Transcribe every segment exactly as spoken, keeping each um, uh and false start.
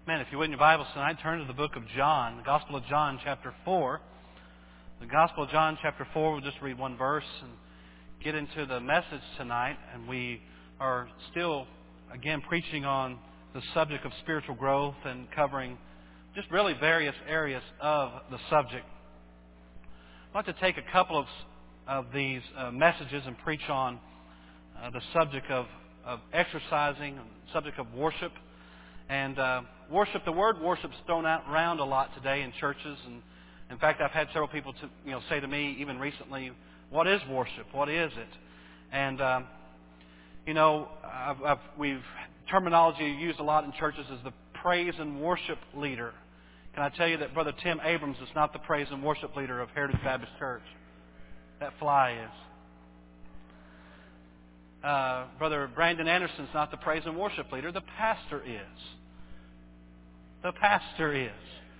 Man, if you would in your Bibles tonight, turn to the book of John, the Gospel of John, chapter four. The Gospel of John, chapter four, we'll just read one verse and get into the message tonight. And we are still, again, preaching on the subject of spiritual growth and covering just really various areas of the subject. I'd like to take a couple of, of these uh, messages and preach on uh, the subject of, of exercising, the subject of worship. And uh, worship, the word worship is thrown out around a lot today in churches. And in fact, I've had several people to, you know, say to me, even recently, what is worship? What is it? And, um, you know, I've, I've, we've terminology used a lot in churches is the praise and worship leader. Can I tell you that Brother Tim Abrams is not the praise and worship leader of Heritage Baptist Church? That fly is. Uh, Brother Brandon Anderson is not the praise and worship leader. The pastor is. The pastor is.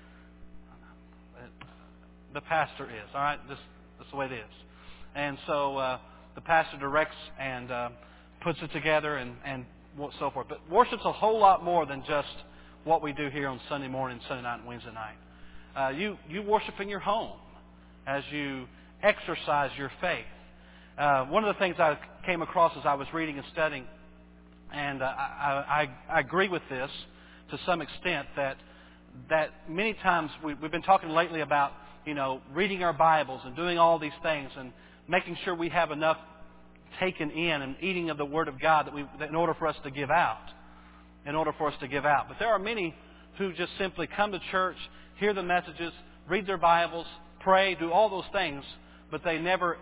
The pastor is. All right? This, this is the way it is. And so uh, the pastor directs and uh, puts it together and, and so forth. But worship's a whole lot more than just what we do here on Sunday morning, Sunday night, and Wednesday night. Uh, you, you worship in your home as you exercise your faith. Uh, one of the things I came across as I was reading and studying, and uh, I, I, I agree with this to some extent, that that many times we, we've been talking lately about, you know, reading our Bibles and doing all these things and making sure we have enough taken in and eating of the Word of God that we, that in order for us to give out, in order for us to give out. But there are many who just simply come to church, hear the messages, read their Bibles, pray, do all those things, but they never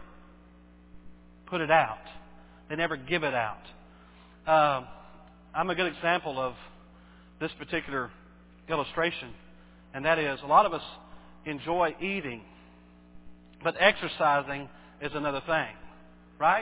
put it out. They never give it out. Uh, I'm a good example of this particular illustration, and that is a lot of us enjoy eating, but exercising is another thing, right?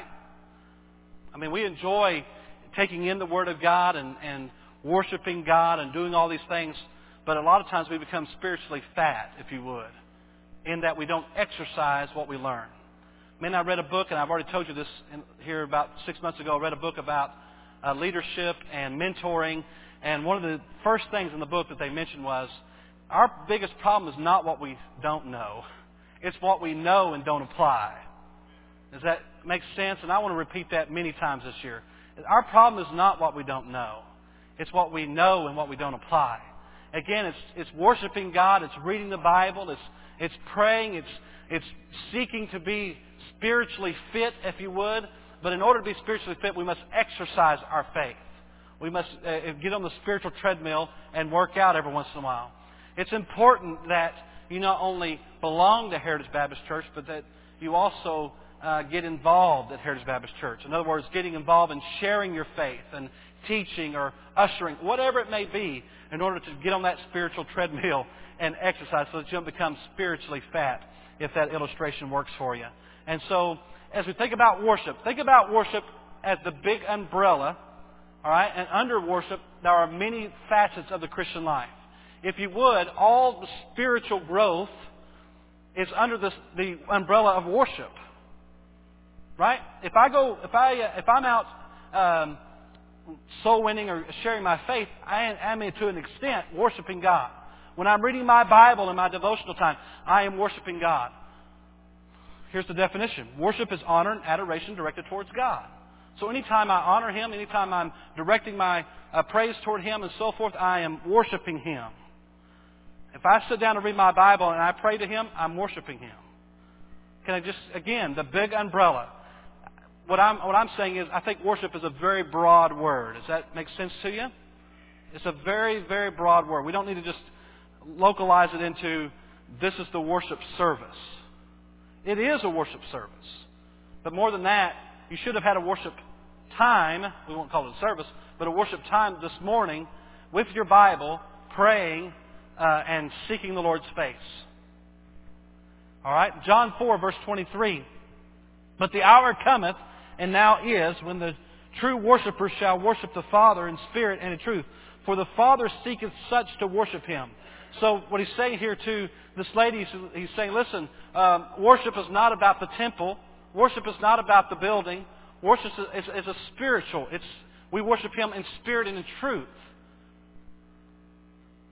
I mean, we enjoy taking in the Word of God and, and worshiping God and doing all these things, but a lot of times we become spiritually fat, if you would, in that we don't exercise what we learn. I mean, I read a book, and I've already told you this in, here about six months ago. I read a book about uh, leadership and mentoring, and one of the first things in the book that they mentioned was our biggest problem is not what we don't know. It's what we know and don't apply. Does that make sense? And I want to repeat that many times this year. Our problem is not what we don't know. It's what we know and what we don't apply. Again, it's it's worshiping God. It's reading the Bible. It's it's praying. It's it's seeking to be spiritually fit, if you would. But in order to be spiritually fit, we must exercise our faith. We must uh, get on the spiritual treadmill and work out every once in a while. It's important that you not only belong to Heritage Baptist Church, but that you also uh, get involved at Heritage Baptist Church. In other words, getting involved in sharing your faith and teaching or ushering, whatever it may be, in order to get on that spiritual treadmill and exercise so that you don't become spiritually fat, if that illustration works for you. And so, as we think about worship, think about worship as the big umbrella, all right? And under worship, there are many facets of the Christian life. If you would, all the spiritual growth is under this, the umbrella of worship, right? If I go, if I, uh, if I'm out um, soul winning or sharing my faith, I am, to an extent, worshiping God. When I'm reading my Bible in my devotional time, I am worshiping God. Here's the definition. Worship is honor and adoration directed towards God. So anytime I honor Him, anytime I'm directing my uh, praise toward Him and so forth, I am worshiping Him. If I sit down and read my Bible and I pray to Him, I'm worshiping Him. Can I just, again, the big umbrella. What I'm, what I'm saying is I think worship is a very broad word. Does that make sense to you? It's a very, very broad word. We don't need to just localize it into this is the worship service. It is a worship service. But more than that, you should have had a worship time, we won't call it a service, but a worship time this morning with your Bible, praying uh, and seeking the Lord's face. All right? John four, verse twenty-three. But the hour cometh, and now is, when the true worshipers shall worship the Father in spirit and in truth. For the Father seeketh such to worship Him. So what he's saying here to this lady, he's saying, listen, um, worship is not about the temple. Worship is not about the building. Worship is, is, is a spiritual. It's we worship Him in spirit and in truth.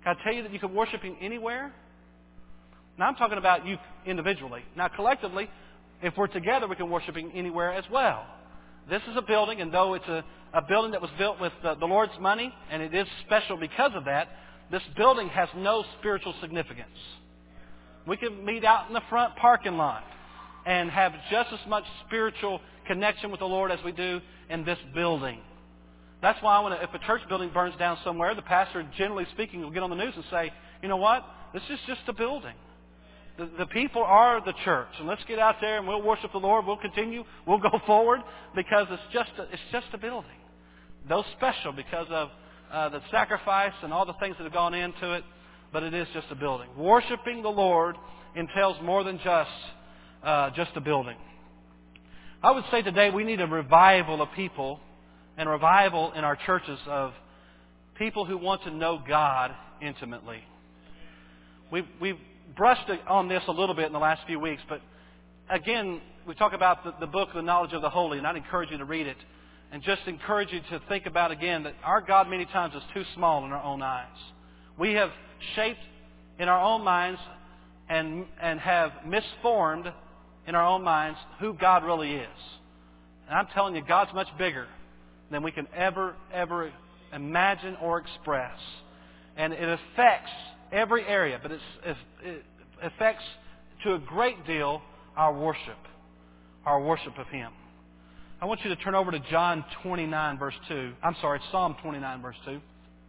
Can I tell you that you can worship Him anywhere? Now I'm talking about you individually. Now collectively, if we're together, we can worship Him anywhere as well. This is a building, and though it's a, a building that was built with the, the Lord's money, and it is special because of that, this building has no spiritual significance. We can meet out in the front parking lot and have just as much spiritual connection with the Lord as we do in this building. That's why when a, if a church building burns down somewhere, the pastor, generally speaking, will get on the news and say, you know what? This is just a building. The, the people are the church. And let's get out there and we'll worship the Lord. We'll continue. We'll go forward because it's just a, it's just a building. Though special because of uh, the sacrifice and all the things that have gone into it, but it is just a building. Worshiping the Lord entails more than just uh, just a building. I would say today we need a revival of people and a revival in our churches of people who want to know God intimately. We've, we've brushed on this a little bit in the last few weeks, but again, we talk about the, the book, The Knowledge of the Holy, and I'd encourage you to read it and just encourage you to think about again that our God many times is too small in our own eyes. We have shaped in our own minds and, and have misformed in our own minds who God really is. And I'm telling you, God's much bigger than we can ever, ever imagine or express. And it affects every area, but it's, it affects to a great deal our worship, our worship of Him. I want you to turn over to John twenty-nine, verse two. I'm sorry, Psalm twenty-nine, verse two.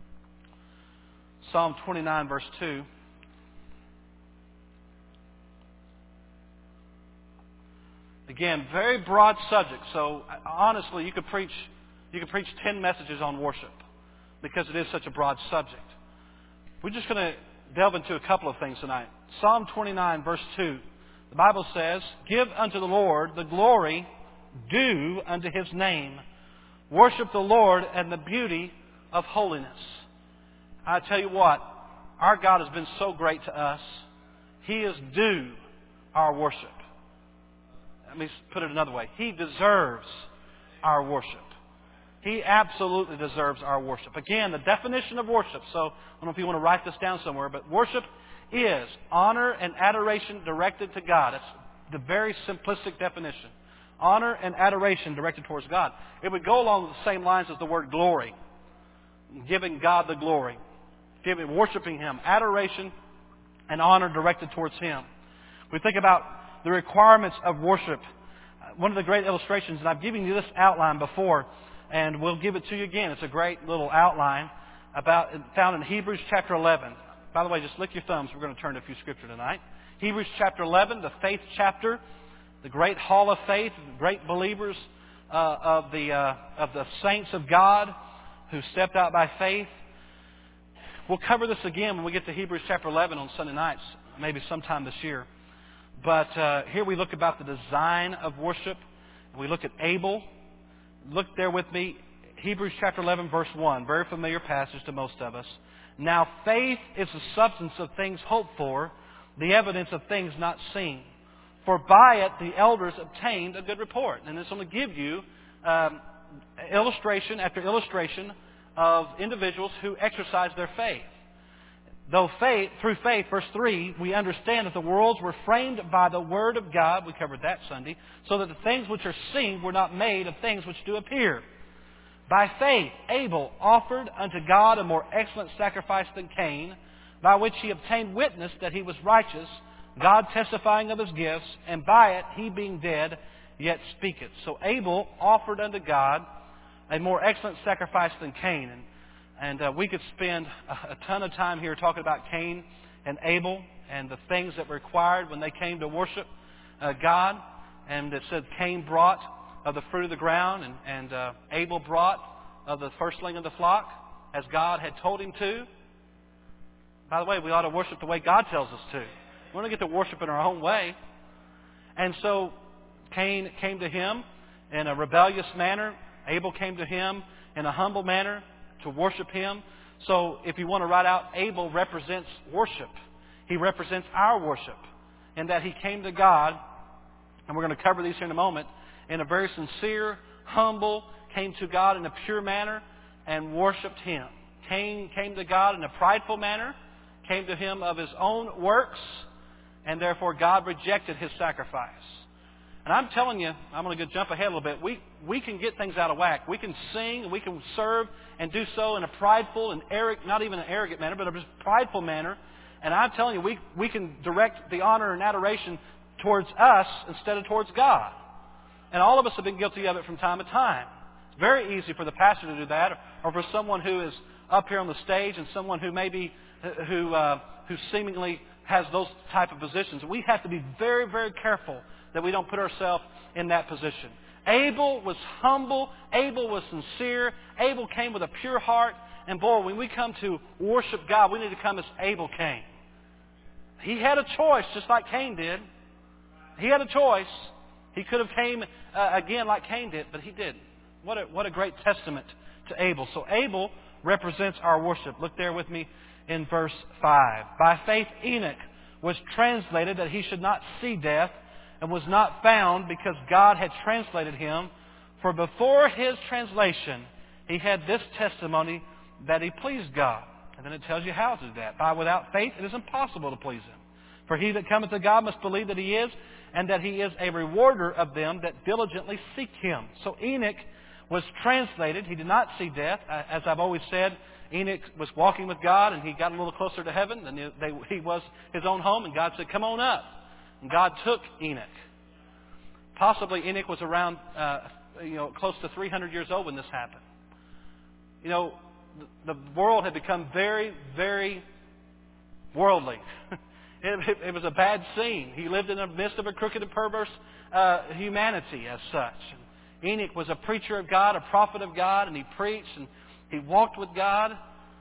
Psalm twenty-nine, verse two. Again, very broad subject. So honestly, you could preach, you could preach ten messages on worship because it is such a broad subject. We're just going to delve into a couple of things tonight. Psalm twenty-nine, verse two. The Bible says, "Give unto the Lord the glory due unto His name. Worship the Lord and the beauty of holiness." I tell you what, our God has been so great to us. He is due our worship. Let me put it another way. He deserves our worship. He absolutely deserves our worship. Again, the definition of worship. So I don't know if you want to write this down somewhere, but worship is honor and adoration directed to God. That's the very simplistic definition. Honor and adoration directed towards God. It would go along the same lines as the word glory. Giving God the glory. Giving, worshiping Him. Adoration and honor directed towards Him. We think about the requirements of worship. One of the great illustrations, and I've given you this outline before, and we'll give it to you again. It's a great little outline about found in Hebrews chapter eleven. By the way, just lick your thumbs. We're going to turn to a few scripture tonight. Hebrews chapter eleven, the faith chapter, the great hall of faith, the great believers uh, of the uh, of the saints of God who stepped out by faith. We'll cover this again when we get to Hebrews chapter eleven on Sunday nights, maybe sometime this year. But uh, here we look about the design of worship. We look at Abel. Look there with me, Hebrews chapter eleven, verse one. Very familiar passage to most of us. "Now faith is the substance of things hoped for, the evidence of things not seen. For by it the elders obtained a good report." And it's going to give you um, illustration after illustration of individuals who exercise their faith. Though faith, through faith, verse three, we understand that the worlds were framed by the Word of God, we covered that Sunday, so that the things which are seen were not made of things which do appear. By faith, Abel offered unto God a more excellent sacrifice than Cain, by which he obtained witness that he was righteous, God testifying of his gifts, and by it he being dead yet speaketh. So Abel offered unto God a more excellent sacrifice than Cain. And, and uh, we could spend a, a ton of time here talking about Cain and Abel and the things that were required when they came to worship uh, God. And it said Cain brought of the fruit of the ground, and, and uh, Abel brought of the firstling of the flock, as God had told him to. By the way, we ought to worship the way God tells us to. We don't get to worship in our own way. And so Cain came to him in a rebellious manner. Abel came to him in a humble manner to worship him. So if you want to write out, Abel represents worship. He represents our worship in that he came to God, and we're going to cover these here in a moment, in a very sincere, humble, came to God in a pure manner and worshipped Him. Cain came to God in a prideful manner came to him of his own works, and therefore God rejected his sacrifice. And I'm telling you, I'm going to jump ahead a little bit. We we can get things out of whack. We can sing, we can serve, and do so in a prideful and arrogant, not even an arrogant manner, but a prideful manner. And I'm telling you, we we can direct the honor and adoration towards us instead of towards God. And all of us have been guilty of it from time to time. It's very easy for the pastor to do that, or for someone who is up here on the stage and someone who maybe who uh, who seemingly has those type of positions. We have to be very, very careful that we don't put ourselves in that position. Abel was humble. Abel was sincere. Abel came with a pure heart. And boy, when we come to worship God, we need to come as Abel came. He had a choice, just like Cain did. He had a choice. He could have came uh, again like Cain did, but he didn't. What a, what a great testament to Abel. So Abel represents our worship. Look there with me in verse five. By faith Enoch was translated that he should not see death, and was not found because God had translated him. For before his translation, he had this testimony that he pleased God. And then it tells you how to do that. By without faith, it is impossible to please him. For he that cometh to God must believe that he is, and that he is a rewarder of them that diligently seek him. So Enoch was translated. He did not see death. As I've always said, Enoch was walking with God, and he got a little closer to heaven than he was his own home. And God said, come on up. And God took Enoch. Possibly Enoch was around, uh, you know, close to three hundred years old when this happened. You know, the, the world had become very, very worldly. it, it, it was a bad scene. He lived in the midst of a crooked and perverse uh, humanity as such. And Enoch was a preacher of God, a prophet of God, and he preached and he walked with God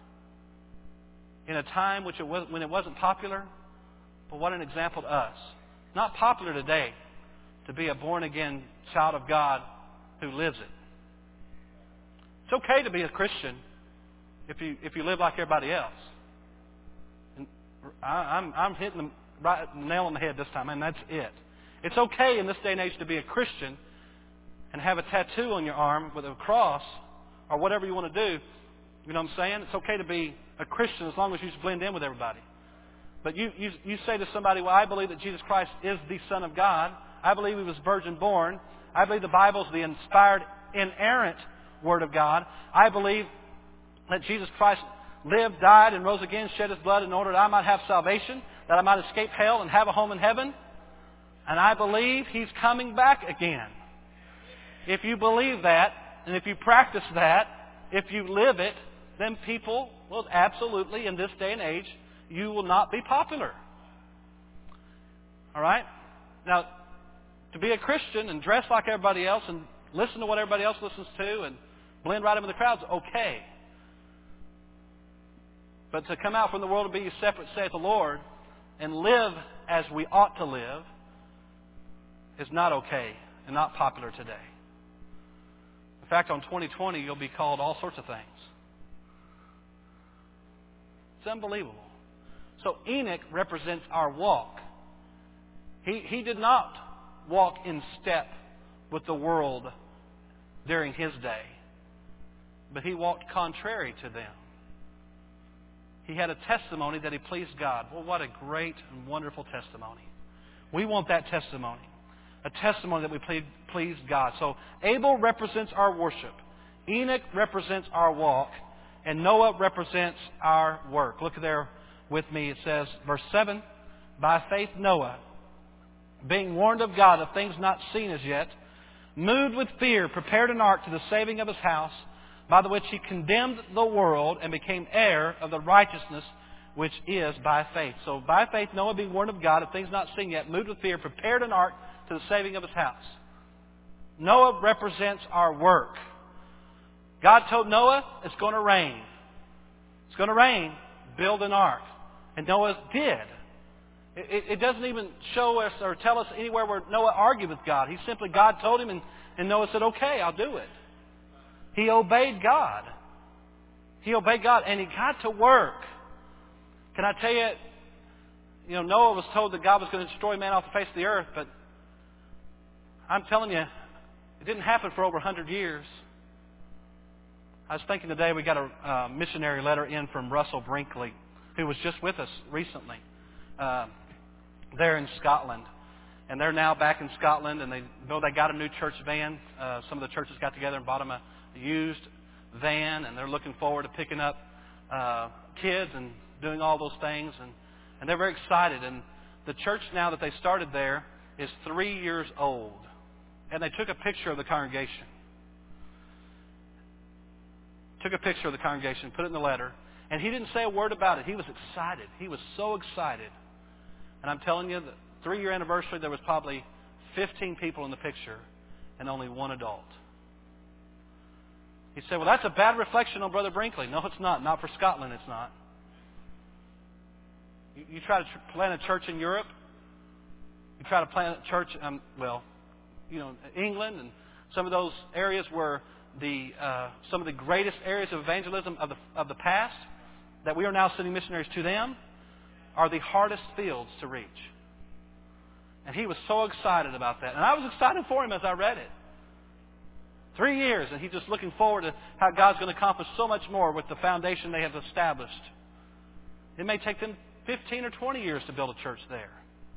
in a time which it was, when it wasn't popular. But what an example to us. Not popular today to be a born-again child of God who lives it. It's okay to be a Christian if you if you live like everybody else. And I, I'm I'm hitting the right nail on the head this time, and that's it. It's okay in this day and age to be a Christian and have a tattoo on your arm with a cross or whatever you want to do. You know what I'm saying? It's okay to be a Christian as long as you just blend in with everybody. But you, you, you say to somebody, well, I believe that Jesus Christ is the Son of God. I believe He was virgin born. I believe the Bible is the inspired, inerrant Word of God. I believe that Jesus Christ lived, died, and rose again, shed His blood in order that I might have salvation, that I might escape hell and have a home in heaven. And I believe He's coming back again. If you believe that, and if you practice that, if you live it, then people will absolutely, in this day and age, you will not be popular. All right? Now, to be a Christian and dress like everybody else and listen to what everybody else listens to and blend right in with the crowd is okay. But to come out from the world and be ye separate, saith the Lord, and live as we ought to live is not okay and not popular today. In fact, on twenty twenty, you'll be called all sorts of things. It's unbelievable. So Enoch represents our walk. He, he did not walk in step with the world during his day, but he walked contrary to them. He had a testimony that he pleased God. Well, what a great and wonderful testimony. We want that testimony. A testimony that we pleased God. So Abel represents our worship. Enoch represents our walk. And Noah represents our work. Look there with me. It says, verse seven, by faith Noah, being warned of God of things not seen as yet, moved with fear, prepared an ark to the saving of his house, by the which he condemned the world and became heir of the righteousness which is by faith. So by faith Noah, being warned of God of things not seen yet, moved with fear, prepared an ark to the saving of his house. Noah represents our work. God told Noah, it's going to rain. It's going to rain. Build an ark. And Noah did. It, it doesn't even show us or tell us anywhere where Noah argued with God. He simply, God told him, and, and Noah said, okay, I'll do it. He obeyed God. He obeyed God, and he got to work. Can I tell you, you know, Noah was told that God was going to destroy man off the face of the earth, but I'm telling you, it didn't happen for over one hundred years. I was thinking today we got a uh, missionary letter in from Russell Brinkley, who was just with us recently uh, there in Scotland. And they're now back in Scotland, and they though they got a new church van. Uh, some of the churches got together and bought them a used van, and they're looking forward to picking up uh, kids and doing all those things. And, and they're very excited. And the church now that they started there is three years old. And they took a picture of the congregation. Took a picture of the congregation, put it in the letter. And he didn't say a word about it. He was excited. He was so excited. And I'm telling you, the three-year anniversary, there was probably fifteen people in the picture and only one adult. He said, well, that's a bad reflection on Brother Brinkley. No, it's not. Not for Scotland, it's not. You, you try to tr- plant a church in Europe. You try to plant a church, um, well, you know, England and some of those areas where the uh, some of the greatest areas of evangelism of the of the past that we are now sending missionaries to them are the hardest fields to reach. And he was so excited about that. And I was excited for him as I read it. Three years, and he's just looking forward to how God's going to accomplish so much more with the foundation they have established. It may take them fifteen or twenty years to build a church there.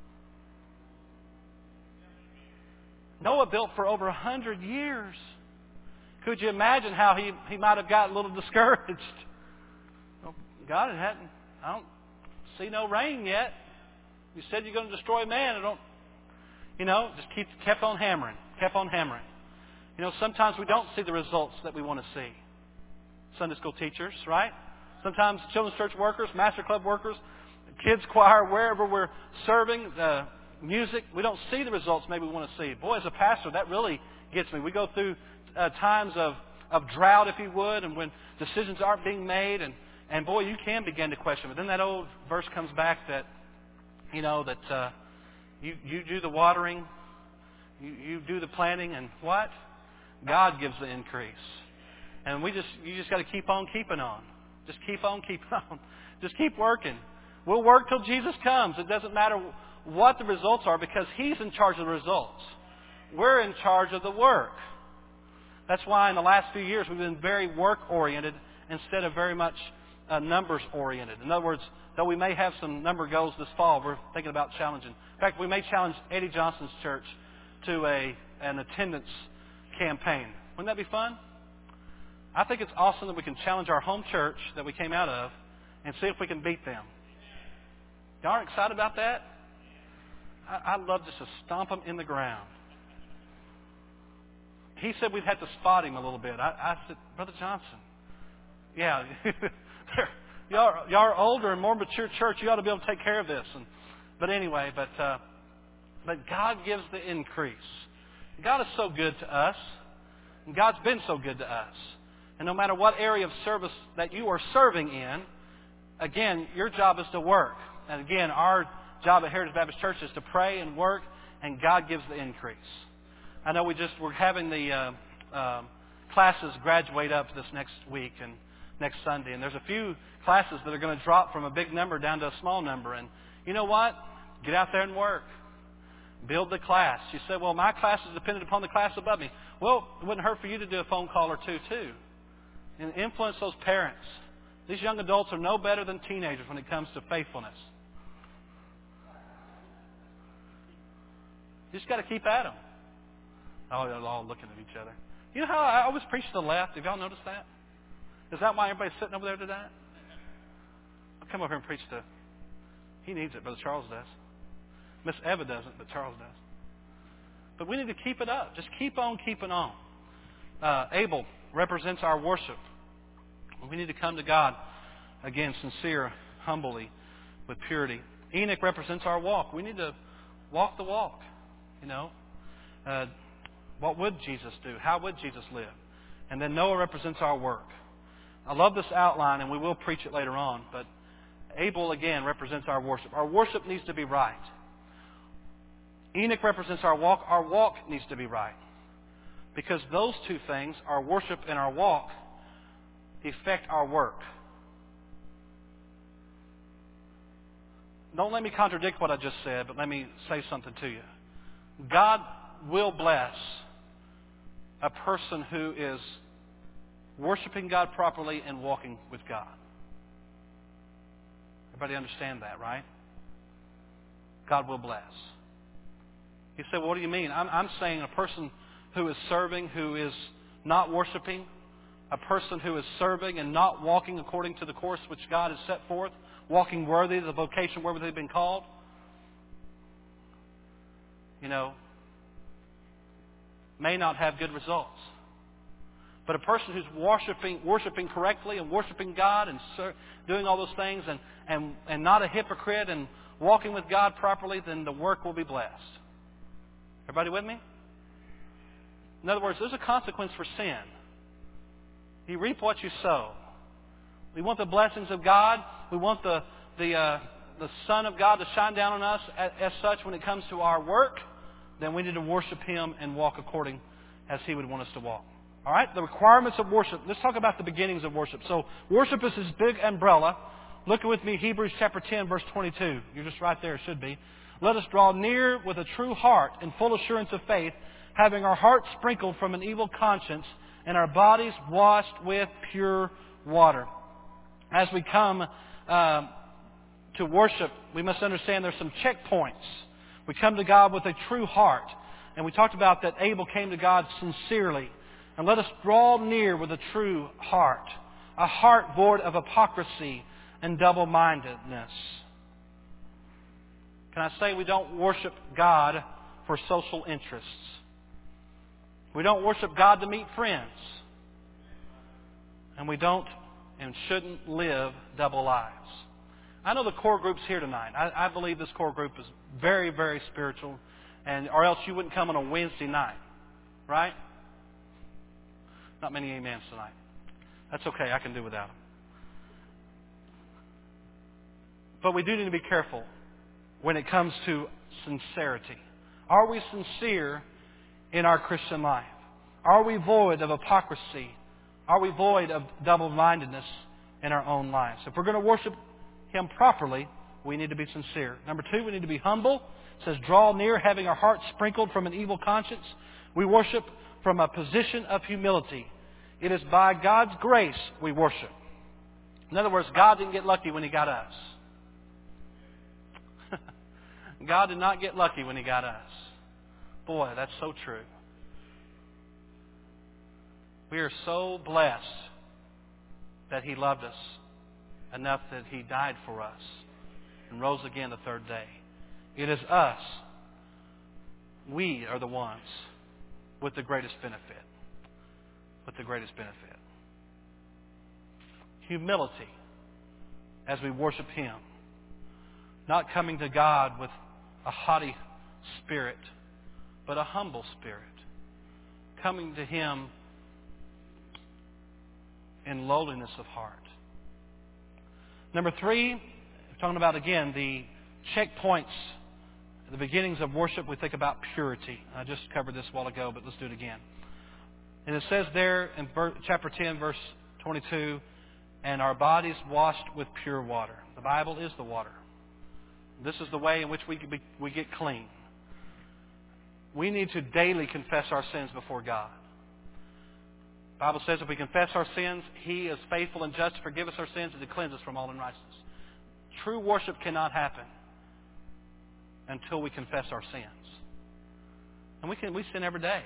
Noah built for over a hundred years. Could you imagine how he, he might have gotten a little discouraged? Well, God, it hadn't. I don't see no rain yet. You said you're going to destroy man. I don't. You know, just keep kept on hammering, kept on hammering. You know, sometimes we don't see the results that we want to see. Sunday school teachers, right? Sometimes children's church workers, master club workers, kids choir, wherever we're serving, uh, music, we don't see the results maybe we want to see. Boy, as a pastor, that really gets me. We go through uh, times of, of drought, if you would, and when decisions aren't being made, and, and boy, you can begin to question. But then that old verse comes back that, you know, that uh, you, you do the watering, you, you do the planting, and what? God gives the increase. And we just you just got to keep on keeping on. Just keep on keeping on. Just keep working. We'll work till Jesus comes. It doesn't matter what the results are because He's in charge of the results. We're in charge of the work. That's why in the last few years we've been very work-oriented instead of very much uh, numbers-oriented. In other words, though we may have some number goals this fall, we're thinking about challenging. In fact, we may challenge Eddie Johnson's church to a an attendance campaign. Wouldn't that be fun? I think it's awesome that we can challenge our home church that we came out of and see if we can beat them. Y'all aren't excited about that? I, I'd love just to stomp them in the ground. He said we'd have to spot him a little bit. I, I said, Brother Johnson, yeah, y'all, are, y'all are older and more mature church. You ought to be able to take care of this. And, but anyway, but uh, but God gives the increase. God is so good to us. And God's been so good to us. And no matter what area of service that you are serving in, again, your job is to work. And again, our job at Heritage Baptist Church is to pray and work, and God gives the increase. I know we just we're having the uh, um, classes graduate up this next week and next Sunday, and there's a few classes that are going to drop from a big number down to a small number. And you know what? Get out there and work. Build the class. You say, well, my class is dependent upon the class above me. Well, it wouldn't hurt for you to do a phone call or two, too. And influence those parents. These young adults are no better than teenagers when it comes to faithfulness. You just got to keep at them. Oh, they're all looking at each other. You know how I always preach to the left? Have y'all noticed that? Is that why everybody's sitting over there today? I'll come over here and preach to... He needs it, Brother Charles does. Miss Eva doesn't, but Charles does. But we need to keep it up. Just keep on keeping on. Uh, Abel represents our worship. We need to come to God, again, sincere, humbly, with purity. Enoch represents our walk. We need to walk the walk. You know, uh, what would Jesus do? How would Jesus live? And then Noah represents our work. I love this outline, and we will preach it later on. But Abel, again, represents our worship. Our worship needs to be right. Enoch represents our walk. Our walk needs to be right. Because those two things, our worship and our walk, affect our work. Don't let me contradict what I just said, but let me say something to you. God will bless a person who is worshiping God properly and walking with God. Everybody understand that, right? God will bless. You say, well, what do you mean? I'm, I'm saying a person who is serving, who is not worshiping, a person who is serving and not walking according to the course which God has set forth, walking worthy of the vocation where they've been called, you know, may not have good results. But a person who's worshiping, worshiping correctly and worshiping God and ser- doing all those things and, and, and not a hypocrite and walking with God properly, then the work will be blessed. Everybody with me? In other words, there's a consequence for sin. You reap what you sow. We want the blessings of God. We want the the uh, the Son of God to shine down on us as, as such when it comes to our work. Then we need to worship Him and walk according as He would want us to walk. All right? The requirements of worship. Let's talk about the beginnings of worship. So worship is His big umbrella. Look with me, Hebrews chapter ten, verse twenty-two. You're just right there, it should be. Let us draw near with a true heart and full assurance of faith, having our hearts sprinkled from an evil conscience and our bodies washed with pure water. As we come uh, to worship, we must understand there's some checkpoints. We come to God with a true heart. And we talked about that Abel came to God sincerely. And let us draw near with a true heart, a heart void of hypocrisy and double-mindedness. Can I say we don't worship God for social interests? We don't worship God to meet friends. And we don't and shouldn't live double lives. I know the core group's here tonight. I, I believe this core group is very, very spiritual, and or else you wouldn't come on a Wednesday night, right? Not many amens tonight. That's okay. I can do without them. But we do need to be careful when it comes to sincerity. Are we sincere in our Christian life? Are we void of hypocrisy? Are we void of double-mindedness in our own lives? If we're going to worship Him properly, we need to be sincere. Number two, we need to be humble. It says, draw near, having our hearts sprinkled from an evil conscience. We worship from a position of humility. It is by God's grace we worship. In other words, God didn't get lucky when He got us. God did not get lucky when He got us. Boy, that's so true. We are so blessed that He loved us enough that He died for us and rose again the third day. It is us. We are the ones with the greatest benefit. With the greatest benefit. Humility as we worship Him. Not coming to God with a haughty spirit, but a humble spirit. Coming to Him in lowliness of heart. Number three, talking about again the checkpoints, the beginnings of worship, we think about purity. I just covered this a while ago, but let's do it again. And it says there in chapter ten, verse twenty-two, and our bodies washed with pure water. The Bible is the water. This is the way in which we, we get clean. We need to daily confess our sins before God. The Bible says if we confess our sins, He is faithful and just to forgive us our sins and to cleanse us from all unrighteousness. True worship cannot happen until we confess our sins. And we can we sin every day.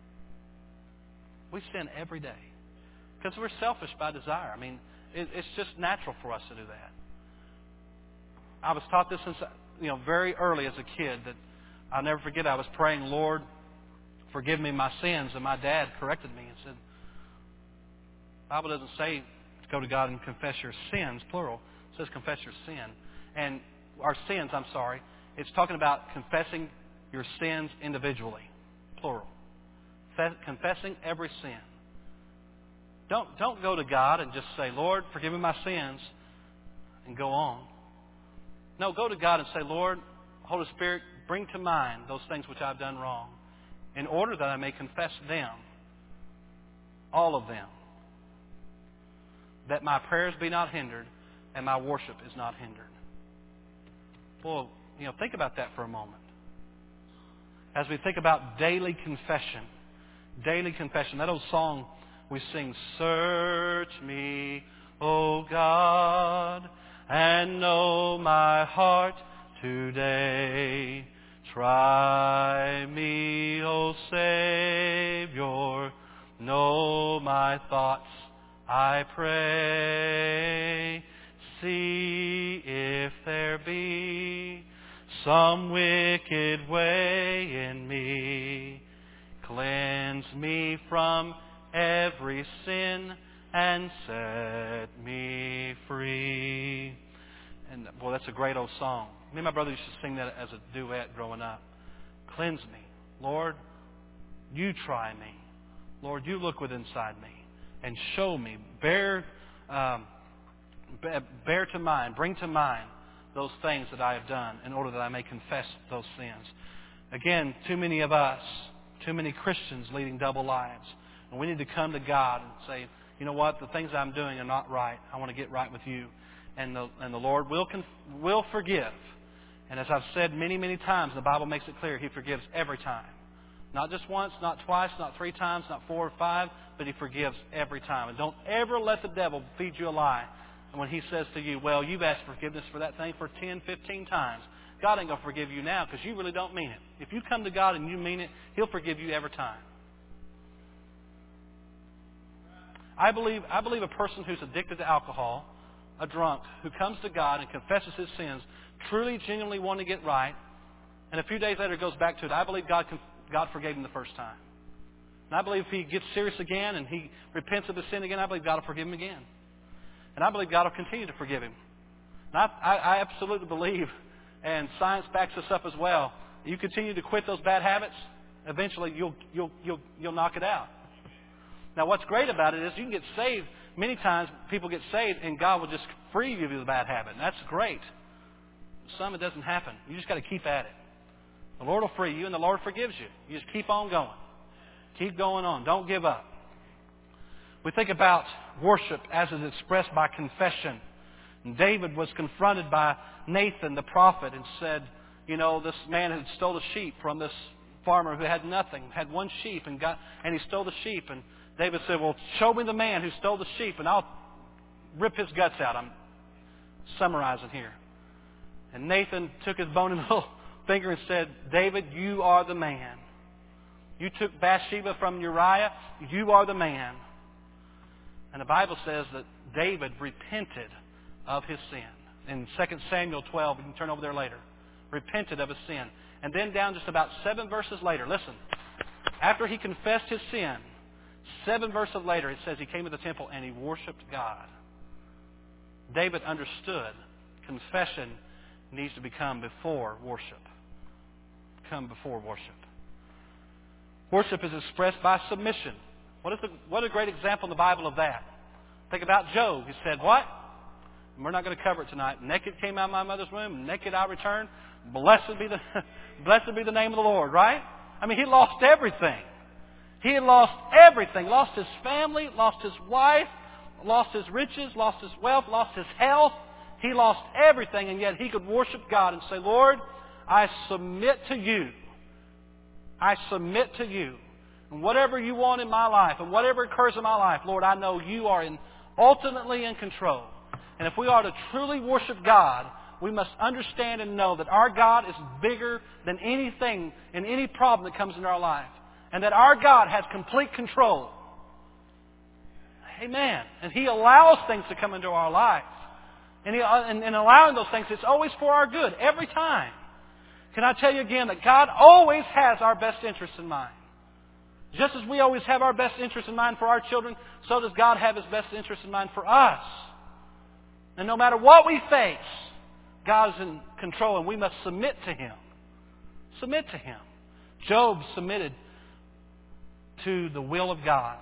We sin every day. Because we're selfish by desire. I mean, it, it's just natural for us to do that. I was taught this since, you know, very early as a kid that I'll never forget. I was praying, Lord, forgive me my sins. And my dad corrected me and said, the Bible doesn't say to go to God and confess your sins, plural. It says confess your sin. And our sins, I'm sorry, it's talking about confessing your sins individually, plural. Confessing every sin. Don't, don't go to God and just say, Lord, forgive me my sins, and go on. No, go to God and say, Lord, Holy Spirit, bring to mind those things which I've done wrong, in order that I may confess them, all of them, that my prayers be not hindered and my worship is not hindered. Well, you know, think about that for a moment. As we think about daily confession, daily confession, that old song we sing, search me, O God, and and know my heart today. Try me, O Savior, know my thoughts, I pray. See if there be some wicked way in me. Cleanse me from every sin and set me free. And boy, that's a great old song. Me and my brother used to sing that as a duet growing up. Cleanse me. Lord, you try me. Lord, you look within inside me and show me. Bear, um, bear to mind, bring to mind those things that I have done in order that I may confess those sins. Again, too many of us, too many Christians leading double lives. And we need to come to God and say, you know what, the things I'm doing are not right. I want to get right with you. And the, and the Lord will, will forgive. And as I've said many, many times, the Bible makes it clear He forgives every time. Not just once, not twice, not three times, not four or five, but He forgives every time. And don't ever let the devil feed you a lie. And when he says to you, well, you've asked forgiveness for that thing for ten, fifteen times. God ain't going to forgive you now because you really don't mean it. If you come to God and you mean it, He'll forgive you every time. I believe, I believe a person who's addicted to alcohol, a drunk, who comes to God and confesses his sins, truly, genuinely wanting to get right, and a few days later goes back to it, I believe God, God forgave him the first time. And I believe if he gets serious again and he repents of his sin again, I believe God will forgive him again. And I believe God will continue to forgive him. And I, I, I absolutely believe, and science backs this up as well, you continue to quit those bad habits, eventually you'll, you'll, you'll, you'll knock it out. Now, what's great about it is you can get saved. Many times people get saved and God will just free you of the bad habit. And that's great. Some, it doesn't happen. You just got to keep at it. The Lord will free you and the Lord forgives you. You just keep on going. Keep going on. Don't give up. We think about worship as it is expressed by confession. And David was confronted by Nathan the prophet and said, you know, this man had stole a sheep from this farmer who had nothing, had one sheep, and got and he stole the sheep. And David said, well, show me the man who stole the sheep and I'll rip his guts out. I'm summarizing here. And Nathan took his bony little finger and said, David, you are the man. You took Bathsheba from Uriah. You are the man. And the Bible says that David repented of his sin. In Second Samuel twelve, you can turn over there later. Repented of his sin. And then down just about seven verses later, listen. After he confessed his sin, seven verses later, it says he came to the temple and he worshiped God. David understood confession needs to become before worship. Come before worship. Worship is expressed by submission. What is the, what a great example in the Bible of that. Think about Job. He said, what? And we're not going to cover it tonight. Naked came out of my mother's womb, naked I return. Blessed be the blessed be the name of the Lord, right? I mean, he lost everything. He had lost everything. Lost his family, lost his wife, lost his riches, lost his wealth, lost his health. He lost everything, and yet he could worship God and say, Lord, I submit to you. I submit to you. And whatever you want in my life and whatever occurs in my life, Lord, I know you are in, ultimately in control. And if we are to truly worship God, we must understand and know that our God is bigger than anything and any problem that comes into our life. And that our God has complete control. Amen. And He allows things to come into our lives. And he, in, in allowing those things, it's always for our good, every time. Can I tell you again that God always has our best interests in mind? Just as we always have our best interests in mind for our children, so does God have His best interests in mind for us. And no matter what we face, God is in control and we must submit to Him. Submit to Him. Job submitted to the will of God.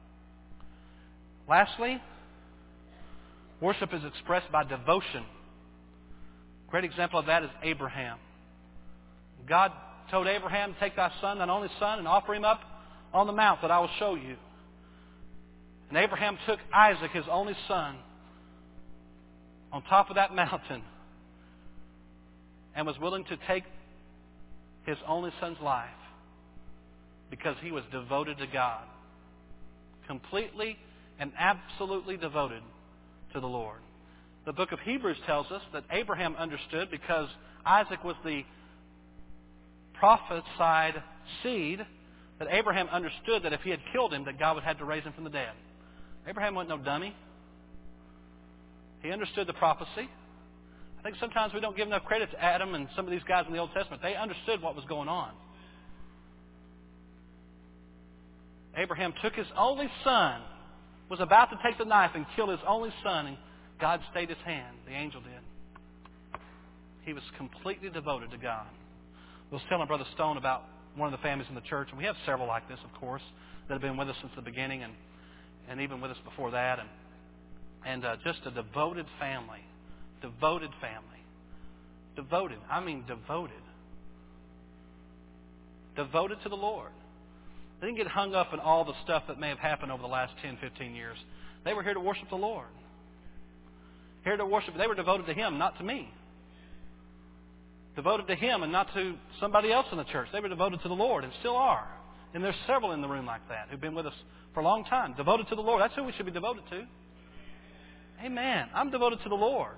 Lastly, worship is expressed by devotion. A great example of that is Abraham. God told Abraham, take thy son, thine only son, and offer him up on the mount that I will show you. And Abraham took Isaac, his only son, on top of that mountain and was willing to take his only son's life because he was devoted to God. Completely and absolutely devoted to the Lord. the book of Hebrews tells us that Abraham understood, because Isaac was the prophesied seed, that Abraham understood that if he had killed him, that God would have to raise him from the dead. Abraham wasn't no dummy. He understood the prophecy. I think sometimes we don't give enough credit to Adam and some of these guys in the Old Testament. They understood what was going on. Abraham took his only son, was about to take the knife and kill his only son, and God stayed his hand. The angel did. He was completely devoted to God. I was telling Brother Stone about one of the families in the church, and we have several like this, of course, that have been with us since the beginning, and, and even with us before that, and, and uh, just a devoted family. Devoted family. Devoted. I mean devoted. Devoted to the Lord. They didn't get hung up in all the stuff that may have happened over the last ten, fifteen years. They were here to worship the Lord. Here to worship. They were devoted to Him, not to me. Devoted to Him and not to somebody else in the church. They were devoted to the Lord and still are. And there's several in the room like that who've been with us for a long time. Devoted to the Lord. That's who we should be devoted to. Amen. I'm devoted to the Lord.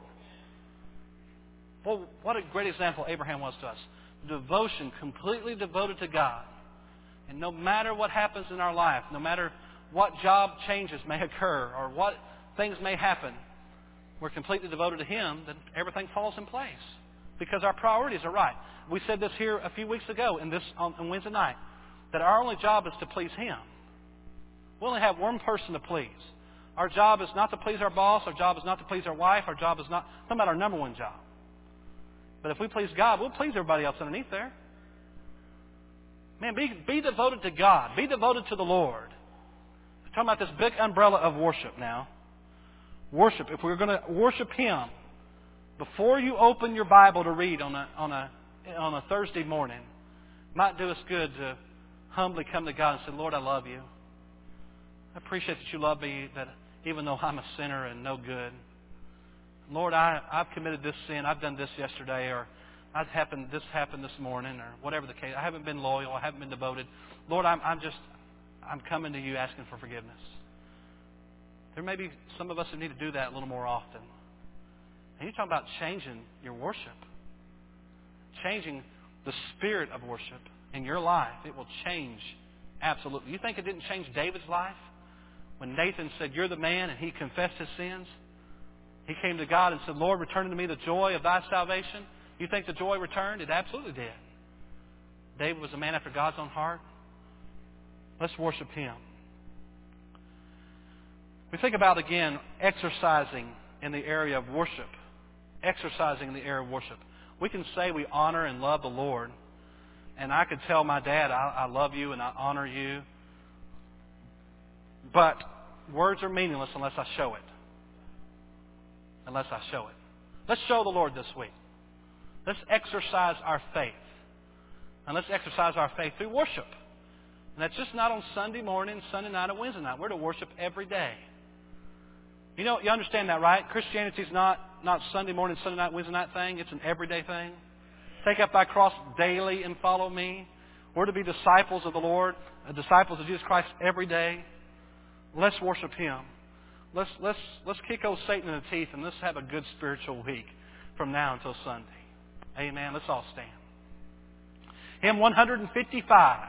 Well, what a great example Abraham was to us. Devotion, completely devoted to God. And no matter what happens in our life, no matter what job changes may occur or what things may happen, we're completely devoted to Him, then everything falls in place. Because our priorities are right. We said this here a few weeks ago in this on, on Wednesday night, that our only job is to please Him. We only have one person to please. Our job is not to please our boss. Our job is not to please our wife. Our job is not, it's not our number one job. But if we please God, we'll please everybody else underneath there. Man, be, be devoted to God. Be devoted to the Lord. We're talking about this big umbrella of worship now. Worship. If we're going to worship Him, before you open your Bible to read on a, on a, on a Thursday morning, it might do us good to humbly come to God and say, Lord, I love You. I appreciate that You love me, that even though I'm a sinner and no good. Lord, I, I've committed this sin. I've done this yesterday, or I've happened, this happened this morning, or whatever the case. I haven't been loyal. I haven't been devoted. Lord, I'm, I'm just, I'm coming to You asking for forgiveness. There may be some of us who need to do that a little more often. And you're talking about changing your worship. Changing the spirit of worship in your life. It will change absolutely. You think it didn't change David's life? When Nathan said, You're the man, and he confessed his sins. He came to God and said, Lord, return unto me the joy of Thy salvation. You think the joy returned? It absolutely did. David was a man after God's own heart. Let's worship Him. We think about, again, exercising in the area of worship. Exercising in the area of worship. We can say we honor and love the Lord. And I could tell my dad, I, I love you and I honor you. But words are meaningless unless I show it. Unless I show it. Let's show the Lord this week. Let's exercise our faith. And let's exercise our faith through worship. And that's just not on Sunday morning, Sunday night, or Wednesday night. We're to worship every day. You know, you understand that, right? Christianity is not, not Sunday morning, Sunday night, Wednesday night thing. It's an everyday thing. Take up thy cross daily and follow me. We're to be disciples of the Lord, disciples of Jesus Christ every day. Let's worship Him. Let's let's let's kick old Satan in the teeth and let's have a good spiritual week from now until Sunday. Amen. Let's all stand. Hymn one fifty-five.